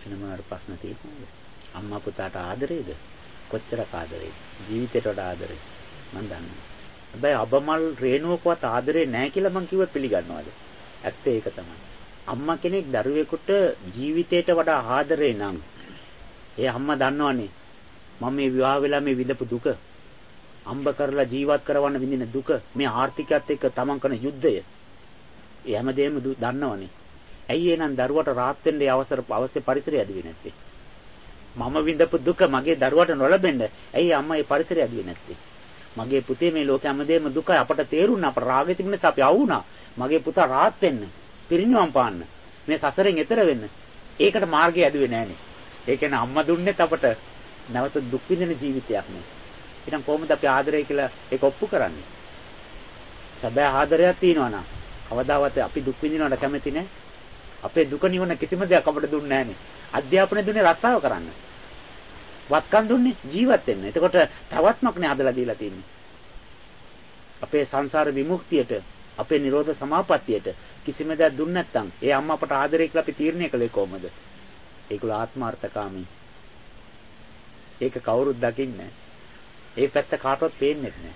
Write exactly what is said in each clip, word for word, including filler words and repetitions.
එන මොනවාට ප්‍රශ්න තියෙනවද? අම්මා පුතාට ආදරේද? කොච්චරක් ආදරේද? ජීවිතේට වඩා ආදරේ මම දන්නවා. හැබැයි අබමල් රේණුවකවත් ආදරේ නැහැ කියලා මං කිව්ව පිළිගන්නවද? ඇත්ත ඒක තමයි. අම්මා කෙනෙක් දරුවෙකුට ජීවිතේට වඩා ආදරේ නම් ඒ අම්මා දන්නවනේ මම මේ විවාහ වෙලා මේ විඳපු දුක, අම්බ කරලා ජීවත් කරවන්න විඳින දුක, මේ ආර්ථිකයත් එක්ක තමන් කරන යුද්ධය. ඒ හැමදේම දන්නවනේ. ඇයි එහෙනම් දරුවට රාත් වෙන්න අවසර අවශ්‍ය පරිසරය ඇදුවේ නැත්තේ? මම විඳපු දුක මගේ දරුවට නොලැබෙන්න ඇයි අම්මා මේ පරිසරය ඇදුවේ නැත්තේ? මගේ පුතේ මේ ලෝකෙ හැමදේම දුකයි අපට තේරුණා. අපට රාගෙ තිබුණ නිසා අපි අවුණා. මගේ පුතා රාත් වෙන්න, පිරිනිවන් පාන්න, මේ සසරෙන් එතර වෙන්න. ඒකට මාර්ගය ඇදුවේ නැහනේ. ඒ කියන්නේ අම්මා දුන්නෙත් අපට නැවත දුක් විඳින ජීවිතයක් නේ. එහෙනම් කොහොමද අපි ආදරය කියලා ඒක ඔප්පු කරන්නේ? සැබෑ ආදරයක් තියෙනවා නම් කවදාවත් අපි දුක් විඳිනවට කැමති නැහැ. අපේ දුක නිවන කිසිම දෙයක් අපට දුන්නේ නැහනේ. අධ්‍යාපනය දුන්නේ රස්සාව කරන්න. වත්කම් දුන්නේ ජීවත් වෙන්න. එතකොට තවත්මක් නේ හදලා දීලා තියෙන්නේ. අපේ සංසාර විමුක්තියට, අපේ නිරෝධ සමාපත්තියට කිසිම දෙයක් දුන්නේ නැත්නම් ඒ අම්මා අපට ආදරය කියලා අපි තීරණය කළේ කොහොමද? ඒගොල්ලෝ ආත්මార్థකාමී. ඒක කවුරුත් දකින්නේ නැහැ. ඒ පැත්ත කාටවත් පේන්නේ නැහැ.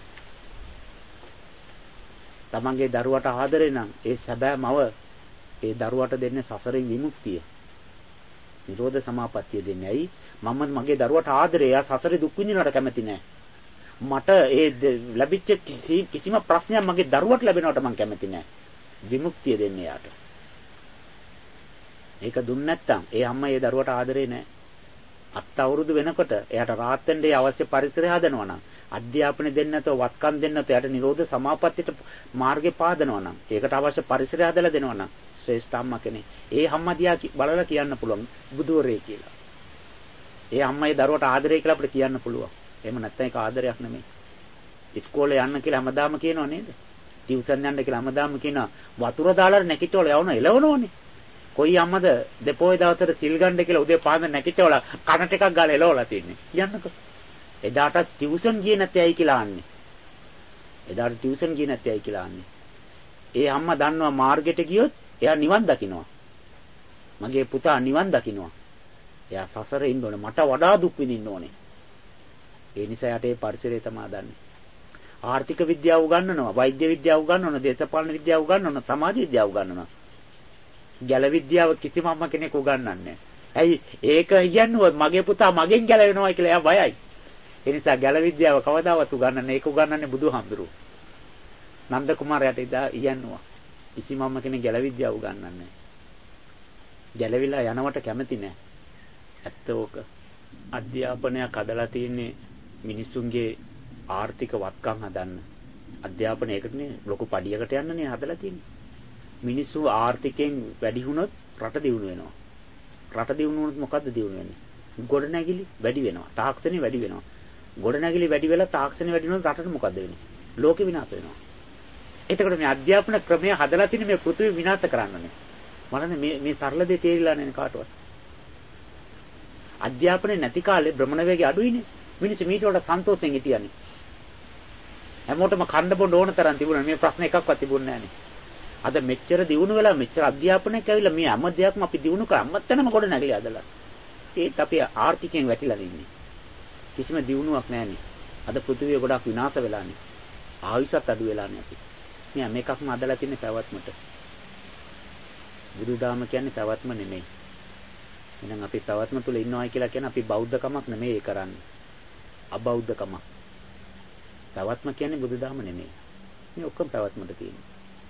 තමන්ගේ දරුවට ආදරේ නම් ඒ සැබෑ මව ඒ දරුවට දෙන්නේ සසරින් විමුක්තිය. නිරෝධ සමාපත්තිය දෙන්නේ. ඇයි? මම මගේ දරුවට ආදරේ. එයා සසරේ දුක් විඳිනවට කැමති නැහැ. මට ඒ ලැබිච්ච කිසිම ප්‍රශ්නයක් මගේ දරුවට ලැබෙනවට මම කැමති නැහැ. විමුක්තිය දෙන්නේ යාට. ඒක දුන්නේ නැත්නම් ඒ අම්මා ඒ දරුවට ආදරේ නැහැ. අත් අවුරුදු වෙනකොට එයාට රාත් වෙන්න අවශ්‍ය පරිසරය හදනවා නම්, අධ්‍යාපනය දෙන්න නැතුව වත්කම් දෙන්න නැතුව එයාට නිරෝධ සමාපත්තියට මාර්ගේ පාදනවා නම්, ඒකට අවශ්‍ය පරිසරය හදලා දෙනවා නම් ශ්‍රේෂ්ඨ අම්මා කෙනෙක්. ඒ අම්මා දිහා බලලා කියන්න පුළුවන් බුදුවරේ කියලා. ඒ අම්මයි දරුවට ආදරේ කියලා අපිට කියන්න පුළුවන්. එහෙම නැත්නම් ඒක ආදරයක් නෙමෙයි. ඉස්කෝලේ යන්න කියලා හැමදාම කියනව නේද? ටියුෂන් යන්න කියලා හැමදාම කියනවා. වතුර දාලා නැකිටවල යවන එලවනෝනේ. කොයි අම්මද දෙපොයේ දවසට සිල් ගන්න කියලා උදේ පාන්දර නැකිටවල කන ටිකක් ගාලා එලවලා තින්නේ. කියන්නකෝ. එදාට ටියුෂන් ගියේ නැත්තේ ඇයි කියලා අහන්නේ. එදාට ටියුෂන් ගියේ නැත්තේ ඇයි කියලා අහන්නේ. ඒ අම්මා දන්නවා මාර්ගෙට ගියොත් එයා නිවන් දකින්නවා. මගේ පුතා නිවන් දකින්නවා. එයා සසරේ ඉන්න ඕනේ. මට වඩා දුක් විඳින්න ඕනේ. ඒ නිසා යට ඒ පරිසරය තමයි දන්නේ. ආර්ථික විද්‍යාව උගන්වනවා, වෛද්‍ය විද්‍යාව උගන්වනවා, දේශපාලන විද්‍යාව උගන්වනවා, සමාජ විද්‍යාව උගන්වනවා. ගැල විද්‍යාව කිසිම අම්ම කෙනෙක් උගන්වන්නේ නැහැ. ඇයි? ඒක කියන්නේ මගේ පුතා මගෙන් ගැලවෙනවා කියලා එයා බයයි. ඒ නිසා ගැල විද්‍යාව කවදාවත් උගන්වන්නේ ඒක උගන්වන්නේ බුදුහාමුදුරුවෝ. නන්ද කුමාරයාට ඉදා ඉයන්නවා. කිසිම අම්ම කෙනෙක් ගැල විද්‍යාව උගන්වන්නේ නැහැ. ගැලවිලා යනවට කැමති නැහැ. ඇත්ත ඕක. අධ්‍යාපනයක් හදලා තියෙන්නේ මිනිසුන්ගේ ආර්ථික වත්කම් හදන්න. අධ්‍යාපනයකටනේ ලොකු පඩියකට යන්නනේ හදලා තියෙන්නේ. මිනිස්සු ආර්ථිකයෙන් වැඩි වුණොත් රට දියුණු වෙනවා. රට දියුණු වුණොත් මොකද්ද දියුණු වෙන්නේ? ගොඩනැගිලි වැඩි වෙනවා. තාක්ෂණය වැඩි වෙනවා. ගොඩනැගිලි වැඩි වෙලා තාක්ෂණය වැඩි වෙනොත් රටට මොකද්ද වෙන්නේ? ලෝකෙ විනාශ වෙනවා. එතකොට මේ අධ්‍යාපන ක්‍රමය හදලා තියෙන්නේ මේ පෘථිවි විනාශ කරන්නනේ. මරන්නේ මේ මේ සරල දේ තේරිලා නැහැ කාටවත්. අධ්‍යාපනයේ නැති කාලේ භ්‍රමණ වේගය අඩුයිනේ. මිනිස්සු මීට වඩා සන්තෝෂෙන් හිටියනේ. හැමෝටම කන්න බොන්න ඕන තරම් තිබුණා. මේ ප්‍රශ්න එකක්වත් තිබුණේ නැහනේ. අද මෙච්චර දියුණු වෙලා මෙච්චර අධ්‍යාපනයක් ඇවිල්ලා මේ හැම දෙයක්ම අපි දියුණු කරා අම්මත්තනම කොට නැගිලි අදලා. ඒත් අපි ආර්ථිකයෙන් වැටිලා ඉන්නේ. කිසිම දියුණුවක් නැහනේ. අද පෘථිවිය ගොඩක් විනාශ වෙලානේ. ආයුෂත් අඩු වෙලානේ අපි. මේ මේකක්ම අදලා තින්නේ පැවැත්මට. බුදුදාම කියන්නේ පැවැත්ම නෙමෙයි. එහෙනම් අපි පැවැත්ම තුල ඉන්නවයි කියලා කියන අපි බෞද්ධකමක් නෙමෙයි ඒ කරන්නේ. අබෞද්ධකමක්. පැවැත්ම කියන්නේ බුදුදාම නෙමෙයි. මේ ඔක්කොම පැවැත්මට තියෙන්නේ.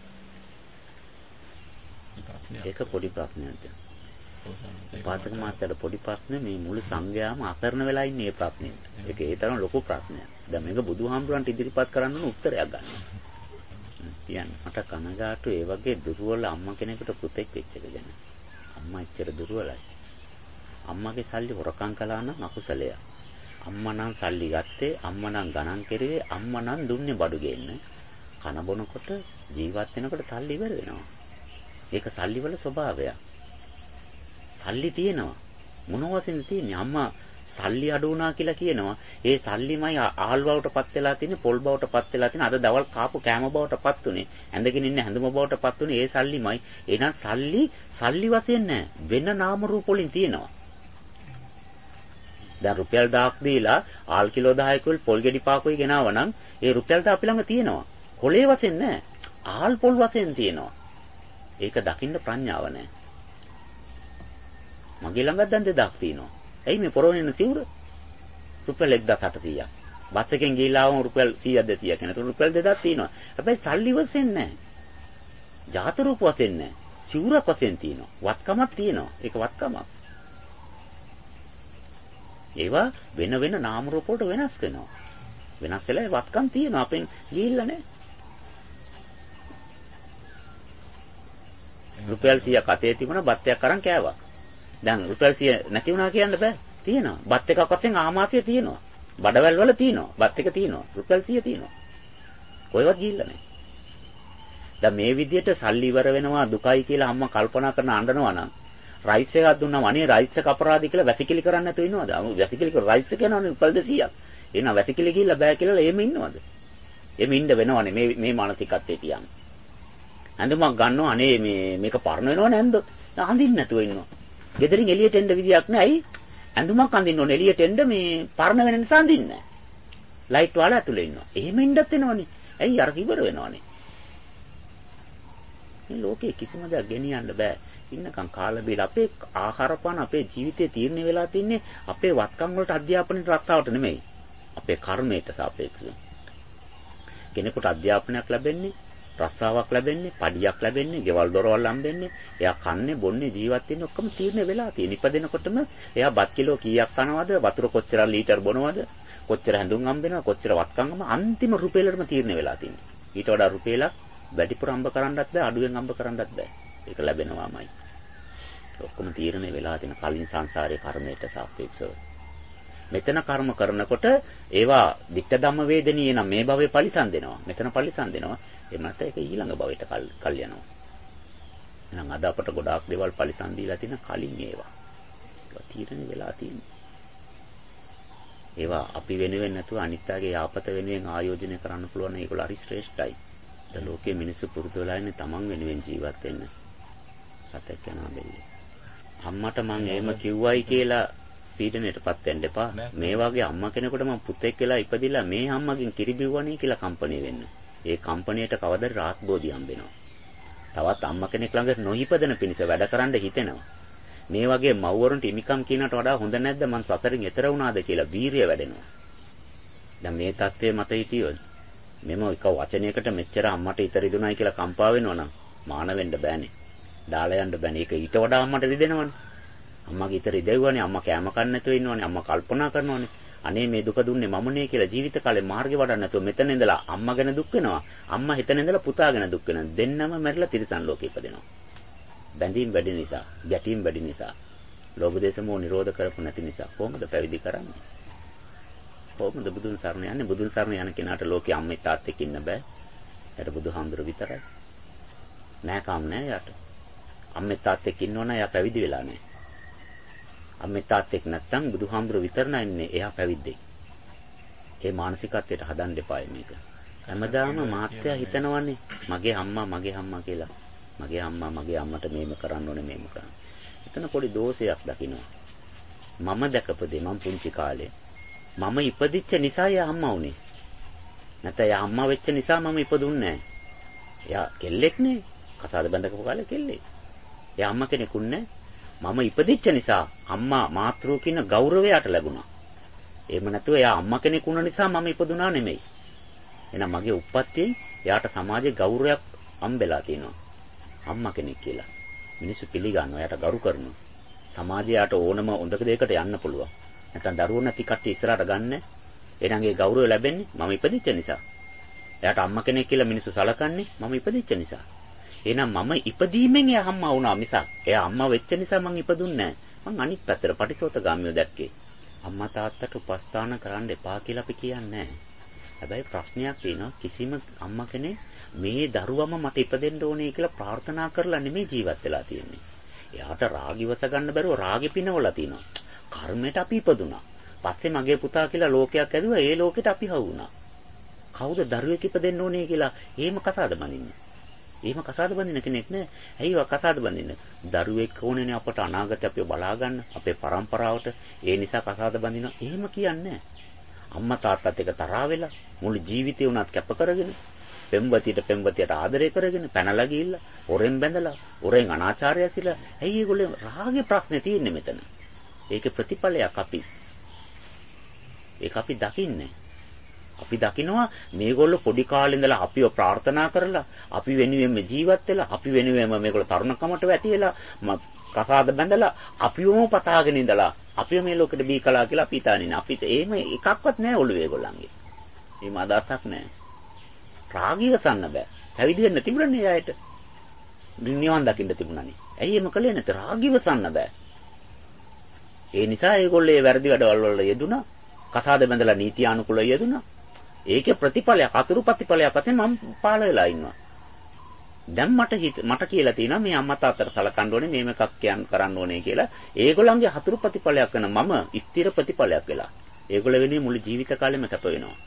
ඒක පොඩි ප්‍රශ්නයක්. පාසක මාත්‍යට පොඩි ප්‍රශ්න මේ මුළු සංඝයාම අකරණ වෙලා ඉන්නේ මේ ප්‍රශ්නෙට. ඒක ඒ තරම් ලොකු ප්‍රශ්නයක්. දැන් මේක බුදුහාමුදුරන්ට ඉදිරිපත් කරන්න ඕන උත්තරයක් ගන්න. කියන්නේ මට කනගාටු ඒ වගේ දුර්වල අම්මා කෙනෙකුට පුතෙක් වෙච්ච එක ගැන. අම්මා එච්චර දුර්වලයි. අම්මාගේ සල්ලි හොරකම් කළා නම් අකුසලයක්. අම්මා නම් සල්ලි ගත්තේ, අම්මා නම් ගණන් කෙරුවේ, අම්මා නම් දුන්නේ බඩු ගෙන්න. කන බොනකොට ජීවත් වෙනකොට සල්ලි ඉවර වෙනවා. ඒක සල්ලි වල ස්වභාවය. සල්ලි තියෙනවා. මොනවසින්ද තියෙන්නේ? අම්මා සල්ලි අඩු වුණා කියලා කියනවා. ඒ සල්ලිමයි ආල් බවටපත් වෙලා තියෙන්නේ, පොල් බවටපත් වෙලා තියෙන්නේ. අද දවල් කාපු කෑම බවටපත් උනේ. ඇඳගෙන ඉන්න හැඳුම බවටපත් උනේ ඒ සල්ලිමයි. එහෙනම් සල්ලි සල්ලි වශයෙන් නෑ. වෙන නාම රූප වලින් තියෙනවා. දැන් රුපියල් දහයක් දීලා ආල් කිලෝ දහයකුයි පොල් ගෙඩි පහකුයි ගෙනාවනම් ඒ රුපියල් දහ අපි ළඟ තියෙනවා. කොලේ වශයෙන් නැහැ. ආල් පොල් වශයෙන් තියෙනවා. ඒක දකින්න ප්‍රඥාව නැහැ. මගේ ළඟත් දැන් දෙදහක් තියෙනවා. ඇයි මේ පොරොනින සිවුර? රුපියල් එක්දාස් අටසීයක්. බස් එකෙන් ගිහිල්ලා ආවම රුපියල් සීයක් දෙසීයක් එන. ඒක රුපියල් දෙදහක් තියෙනවා. හැබැයි සල්ලි වශයෙන් නැහැ. ජාත රූප වශයෙන් නැහැ. සිවුරක් වශයෙන් තියෙනවා. වත්කමක් තියෙනවා. ඒක වත්කමක්. ඒවා වෙන වෙන නාම රූප වලට වෙනස් වෙනවා. වෙනස් වෙලා වත්කම් තියෙනවා. අපෙන් ගිහිල්ලා නැහැ. රුපියල් සීයක් අතේ තිබුණා බත් එකක් අරන් කෑවා. දැන් රුපියල් සීය නැති වුණා කියන්න බෑ. තියෙනවා. බත් එකක් වශයෙන් ආමාශය තියෙනවා. බඩවැල් වල තියෙනවා. බත් එක තියෙනවා. රුපියල් සීය තියෙනවා. කොහෙවත් ගිහිල්ලා නැහැ. දැන් මේ විදිහට සල්ලි ඉවර වෙනවා දුකයි කියලා අම්මා කල්පනා කරන අඬනවා නම් රයිස් එකක් දුන්නාම අනේ රයිස් එක අපරාධي කියලා වැසිකිලි කරන්නේ නැතුව ඉන්නවද? වැසිකිලි කර රයිස් එක යනවනේ රුපියල් දෙසීයක්. එහෙනම් වැසිකිලි ගිහිල්ලා බෑ කියලා එහෙම ඉන්නවද? එහෙම ඉන්න වෙනවනේ මේ මේ මානසිකත්වයේ තියන්නේ. ඇඳුමක් ගන්නවා අනේ මේ මේක පරණ වෙනවනේ ඇඳොත්. අඳින්න නැතුව ඉන්නවා. ගෙදරින් එළියට එන්න විදියක් නැහැ. ඇඳුමක් අඳින්න ඕනේ එළියට එන්න මේ පරණ වෙන නිසා අඳින්නේ නැහැ. ලයිට් වල ඇතුලේ ඉන්නවා. එහෙම ඉන්නත් වෙනවනේ. ඇයි අර කිවර වෙනවනේ. මේ ලෝකේ කිසිම දෙයක් ගෙනියන්න බෑ. ඉන්නකම් කාලා බීලා අපේ ආහාර පාන අපේ ජීවිතේ තීරණය වෙලා තින්නේ අපේ වත්කම් වලට අධ්‍යාපනයට රස්සාවට නෙමෙයි. අපේ කර්මයට සාපේක්ෂව. කෙනෙකුට අධ්‍යාපනයක් ලැබෙන්නේ, රස්සාවක් ලැබෙන්නේ, පඩියක් ලැබෙන්නේ, ගෙවල් දොරවල් හම්බෙන්නේ, එයා කන්නේ, බොන්නේ, ජීවත් වෙන්නේ ඔක්කොම තීරණය වෙලා තියෙන. ඉපදෙනකොටම එයා බත් කිලෝ කීයක් කනවද, වතුර කොච්චර ලීටර් බොනවද, කොච්චර හැඳුම් හම්බෙනවද, කොච්චර වත්කම්ම අන්තිම රුපියලටම තීරණය වෙලා තියෙන්නේ. ඊට වඩා රුපියලක් වැඩිපුර හම්බ කරන්නත් බෑ, අඩුවෙන් හම්බ කරන්නත් බෑ. ඒක ලැබෙනවාමයි. ඔක්කොම තීරණය වෙලා තියෙන කලින් සංසාරයේ කර්මයට සාපේක්ෂව. මෙතන කර්ම කරනකොට ඒවා ditta ධම්ම වේදනීය නම් මේ භවයේ පරිසම් දෙනවා. මෙතන පරිසම් දෙනවා. ඒ මත ඒක ඊළඟ භවයට කල් යනවා. එහෙනම් අද අපට ගොඩාක් දේවල් පරිසම් දීලා තියෙන කලින් ඒවා. ඒවා තීරණය වෙලා තියෙනවා. ඒවා අපි වෙනුවෙන් නැතුව අනිත්‍යගේ යාපත වෙනුවෙන් ආයෝජනය කරන්න පුළුවන් ඒගොල්ලෝ හරි ශ්‍රේෂ්ඨයි. ඒ ලෝකයේ මිනිස්සු පුරුදු වෙලා ඉන්නේ තමන් වෙනුවෙන් ජීවත් වෙන්න. සතෙක් යනවා දෙන්නේ. අම්මට මං එහෙම කිව්වයි කියලා පීඩණයටපත් වෙන්න එපා. මේ වගේ අම්මා කෙනෙකුට මං පුතෙක් වෙලා ඉපදිලා මේ අම්මගෙන් කිරි බිව්වනේ කියලා කම්පණය වෙන්න. ඒ කම්පණයට කවදාද රාත් බෝධි හම්බෙනවා. තවත් අම්මා කෙනෙක් ළඟ නොහිපදෙන පිණිස වැඩ කරන්න හිතෙනවා. මේ වගේ මව්වරුන්ට හිමිකම් කියනට වඩා හොඳ නැද්ද මං සසරින් එතර වුණාද කියලා වීරිය වැඩෙනවා. දැන් මේ தත්ත්වයේ මත හිටියොත් මෙම එක වචනයකට මෙච්චර අම්මට ඉතරිදුණයි කියලා කම්පා වෙනවනම් මාන වෙන්න බෑනේ. දාලා යන්න බෑනේ. ඒක ඊට වඩා අම්මට රිදෙනවනේ. අම්මගේ ඉතර ඉදෙව්වනේ. අම්මා කෑම කන්න නැතුව ඉන්නවනේ. අම්මා කල්පනා කරනවනේ. අනේ මේ දුක දුන්නේ මමනේ කියලා ජීවිත කාලේ මාර්ගේ වඩන්න නැතුව මෙතන ඉඳලා අම්මා ගැන දුක් වෙනවා. අම්මා හිතන ඉඳලා පුතා ගැන දුක් වෙනවා. දෙන්නම මැරිලා තිරිසන් ලෝකෙ ඉපදෙනවා. බැඳීම් වැඩි නිසා, ගැටීම් වැඩි නිසා, ලෝභ දේශ මොහ නිරෝධ කරපු නැති නිසා කොහොමද පැවිදි කරන්නේ? කොහොමද බුදුන් සරණ යන්නේ? බුදුන් සරණ යන කෙනාට ලෝකේ අම්මේ තාත්තෙක් ඉන්න බෑ. යට බුදුහාමුදුර විතරයි. නෑ කම් නෑ යට. අම්මේ තාත්තෙක් ඉන්නවනම් එයා පැවිදි වෙලා නෑ. අම්මේ තාත්තෙක් නැත්තම් බුදුහාමුදුර විතර නෑන්නේ එයා පැවිද්දෙක්. ඒ මානසිකත්වයට හදන්න එපා මේක. හැමදාම මාත්‍යා හිතනවනේ මගේ අම්මා මගේ අම්මා කියලා. මගේ අම්මා මගේ අම්මට මේම කරන්න ඕනේ මේම කරන්න. එතන පොඩි දෝෂයක් දකින්නවා. මම දැකපදේ මම පුංචි කාලේ මම ඉපදිච්ච නිසා එයා අම්මා වුනේ. නැත්නම් එයා අම්මා වෙච්ච නිසා මම ඉපදුන්නේ නෑ. එයා කෙල්ලෙක් නේ. කසාද බැඳකපු කාලේ කෙල්ලෙක්. එයා අම්මා කෙනෙකුත් නෑ. මම ඉපදිච්ච නිසා අම්මා මාතෘ කියන ගෞරවයට ලැබුණා. එහෙම නැතුව එයා අම්මා කෙනෙක් වුණ නිසා මම ඉපදුනා නෙමෙයි. එහෙනම් මගේ උප්පත්තියෙන් එයාට සමාජයේ ගෞරවයක් හම්බෙලා තියෙනවා. අම්මා කෙනෙක් කියලා. මිනිස්සු පිළිගන්නවා. එයාට ගරු කරනවා. සමාජයට ඕනම හොඳක දෙයකට යන්න පුළුවන්. නැත්නම් දරුවෝ නැති කට්ටිය ඉස්සරහට ගන්න. එහෙනම් ඒ ගෞරවය ලැබෙන්නේ මම ඉපදිච්ච නිසා. එයාට අම්මා කෙනෙක් කියලා මිනිස්සු සලකන්නේ මම ඉපදිච්ච නිසා. එහෙනම් මම ඉපදීමෙන් එයා අම්මා වුණා මිසක් එයා අම්මා වෙච්ච නිසා මං ඉපදුන්නේ නැහැ. මං අනිත් පැත්තට පටිසෝතගාමියෝ දැක්කේ. අම්මා තාත්තට උපස්ථාන කරන්න එපා කියලා අපි කියන්නේ නැහැ. හැබැයි ප්‍රශ්නයක් තියෙනවා කිසිම අම්මා කෙනෙක් මේ දරුවම මට ඉපදෙන්න ඕනේ කියලා ප්‍රාර්ථනා කරලා නෙමෙයි ජීවත් වෙලා තියෙන්නේ. එයාට රාගිවස ගන්න බැරුව රාගෙ පිනවලා තිනවා. කර්මයට අපි ඉපදුනා. පස්සේ මගේ පුතා කියලා ලෝකයක් ඇදුවා. ඒ ලෝකෙට අපි හවු වුණා. කවුද දරුවෙක් ඉපදෙන්න ඕනේ කියලා එහෙම කතාවද මනින්නේ? එහෙම කසාද බඳින කෙනෙක් නෑ. ඇයි වා කසාද බඳින්න? දරුවෙක් ඕනේනේ අපට අනාගතේ අපිව බලා ගන්න, අපේ પરම්පරාවට. ඒ නිසා කසාද බඳිනවා. එහෙම කියන්නේ අම්මා තාත්තත් එක්ක තරහා වෙලා මුළු ජීවිතේ උනත් කැප කරගෙන, පෙම්වතියට පෙම්වතියට ආදරය කරගෙන, පැනලා ගිහිල්ලා, ඔරෙන් බැඳලා, ඔරෙන් අනාචාරය ඇසිලා. ඇයි ඒගොල්ලෝ රාගේ ප්‍රශ්නේ තියෙන්නේ මෙතන? ඒකේ ප්‍රතිඵලයක් අපි. ඒක අපි දකින්නේ. අපි දකිනවා මේගොල්ලෝ පොඩි කාලේ ඉඳලා අපිව ප්‍රාර්ථනා කරලා අපි වෙනුවෙන්ම ජීවත් වෙලා අපි වෙනුවෙන්ම මේගොල්ලෝ තරුණකමට වැටි වෙලා කසාද බැඳලා අපිවම පතාගෙන ඉඳලා අපිව මේ ලෝකෙට බී කලා කියලා අපි හිතානින අපිට එහෙම එකක්වත් නැහැ ඔළුවේ ඒගොල්ලන්ගේ. එහෙම අදහසක් නැහැ. රාගීව සන්න බෑ. පැවිදි වෙන්න තිබුණනේ එයාට. නිවන් දකින්න තිබුණනේ. ඇයි එහෙම කළේ නැත්te රාගීව සන්න බෑ. ඒ නිසා ඒගොල්ලෝ ඒ වැරදි වැඩවල වල යෙදුණා. කසාද බැඳලා නීතියානුකූලව යෙදුණා. ඒකේ ප්‍රතිඵලයක් අතුරු ප්‍රතිඵලයක් වශයෙන් මම පාළ වෙලා ඉන්නවා. දැන් මට මට කියලා තියෙනවා මේ අම්මා තාත්තට සලකන්න ඕනේ මේව එකක් කියන්න කරන්න ඕනේ කියලා. ඒගොල්ලන්ගේ අතුරු ප්‍රතිඵලයක් වෙන මම ස්ථිර ප්‍රතිඵලයක් වෙලා. ඒගොල්ලෝ වෙනුවෙන් මුළු ජීවිත කාලෙම කැප වෙනවා.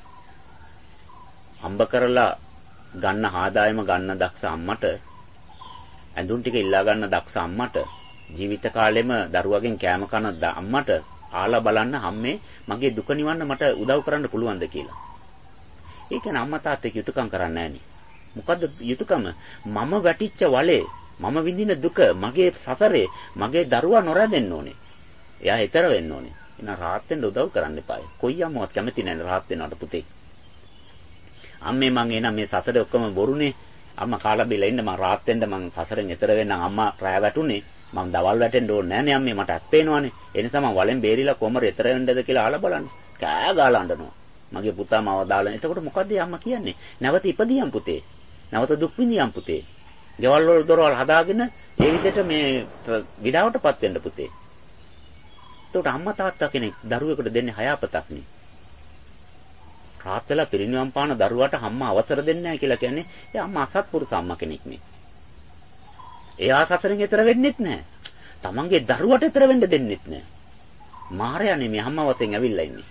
අම්බ කරලා ගන්න ආදායම ගන්න දක්ෂ අම්මට ඇඳුම් ටික ඉල්ලා ගන්න දක්ෂ අම්මට ජීවිත කාලෙම දරුවගෙන් කෑම කන අම්මට ආලා බලන්න හැම්මේ මගේ දුක නිවන්න මට උදව් කරන්න පුළුවන්ද කියලා. ඒ කියන්නේ අම්මා තාත්තෙක් යුතුයකම් කරන්නේ නැහනේ. මොකද්ද යුතුයකම? මම වැටිච්ච වලේ මම විඳින දුක මගේ සසරේ මගේ දරුවා නොරැඳෙන්න ඕනේ. එයා හෙතර වෙන්න ඕනේ. එහෙනම් රාහත් වෙන්න උදව් කරන්න එපායි. කොයි අම්මවත් කැමති නැහැ රාහත් වෙනවට පුතේ. අම්මේ මං එනම් මේ සසරේ ඔක්කොම බොරුනේ. අම්මා කාලා බිලා ඉන්න මං රාහත් වෙන්න මං සසරෙන් හෙතර වෙන්නම් අම්මා රෑ වැටුනේ. මම දවල් වැටෙන්න ඕනේ නෑනේ අම්මේ මට ඇප්පේනවනේ. ඒ නිසා මම වලෙන් බේරිලා කොහමද ඊතර වෙන්නද කියලා අහලා බලන්න. කෑ ගාලා අඬනවා. මගේ පුතා මාව දාලා. එතකොට මොකද්ද අම්මා කියන්නේ? නැවත ඉපදියම් පුතේ. නැවත දුක් විඳියම් පුතේ. ගෙවල් වල දොරවල් හදාගෙන ඒ විදිහට මේ විඩාවටපත් වෙන්න පුතේ. එතකොට අම්මා තාත්තා කෙනෙක් දරුවෙකුට දෙන්නේ හයාපතක් නේ. රාත් වෙලා පිරිනිවන් පාන දරුවාට අම්මා අවසර දෙන්නේ නැහැ කියලා කියන්නේ ඒ අම්මා අසත්පුරුෂ අම්මා කෙනෙක් නේ. එයා සසරෙන් එතර වෙන්නෙත් නැහැ. තමන්ගේ දරුවට එතර වෙන්න දෙන්නෙත් නැහැ. මාරයානේ මේ අම්මා වතෙන් ඇවිල්ලා ඉන්නේ.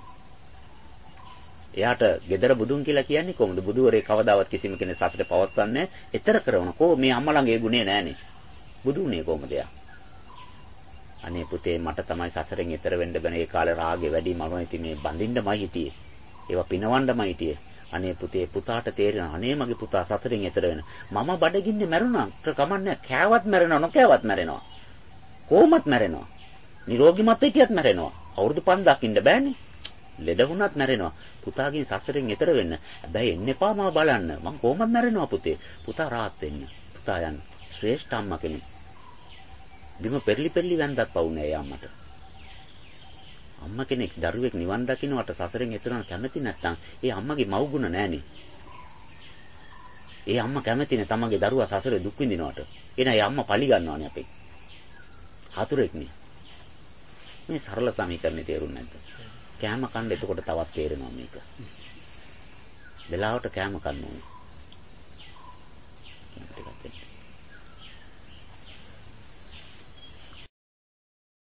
එයාට gedara budun කියලා කියන්නේ කොහොමද? බුදුවරේ කවදාවත් කිසිම කෙනෙක් සසරේ පවත්වන්නේ එතර කරන කෝ මේ අම්මා ළඟ ඒ ගුණේ නැහනේ. බුදුනේ කොහොමද යා? අනේ පුතේ මට තමයි සසරෙන් එතර වෙන්න බෑ. ඒ කාලේ රාගේ වැඩි මම ඉතින් මේ බඳින්නමයි හිටියේ. ඒවා පිනවන්නමයි හිටියේ. අනේ පුතේ පුතාට තේරෙනවා අනේ මගේ පුතා සසරෙන් එතර වෙන. මම බඩගින්නේ මැරුණා. කමන්නේ කෑවත් මැරෙනවා නොකෑවත් මැරෙනවා. කොහොමත් මැරෙනවා. නිරෝගීමත් හිටියත් මැරෙනවා. අවුරුදු පන්දාක් ඉන්න බෑනේ. ලෙඩ වුණත් මැරෙනවා. පුතාගෙන් සසරෙන් එතර වෙන්න. හැබැයි එන්න එපා මම බලන්න. මං කොහොමත් මැරෙනවා පුතේ. පුතා rahat වෙන්න. පුතා යන්න. ශ්‍රේෂ්ඨ අම්මා කෙනෙක්. බිම පෙරලි පෙරලි වැන්දත් පවුනේ ඒ අම්මට. අම්මා කෙනෙක් දරුවෙක් නිවන් දකින්නට සසරෙන් එතරම් කැමති නැත්නම් ඒ අම්මගේ මව්ගුණ නැහනේ. ඒ අම්මා කැමති නේ තමන්ගේ දරුවා සසරේ දුක් විඳිනවට. එහෙනම් ඒ අම්මා පලි ගන්නවානේ අපේ. හතුරෙක් නේ. මේ සරල සමීකරණේ තේරුම් නැද්ද? කෑම කන්න එතකොට තවත් තේරෙනවා මේක. වෙලාවට කෑම කන්න ඕනේ.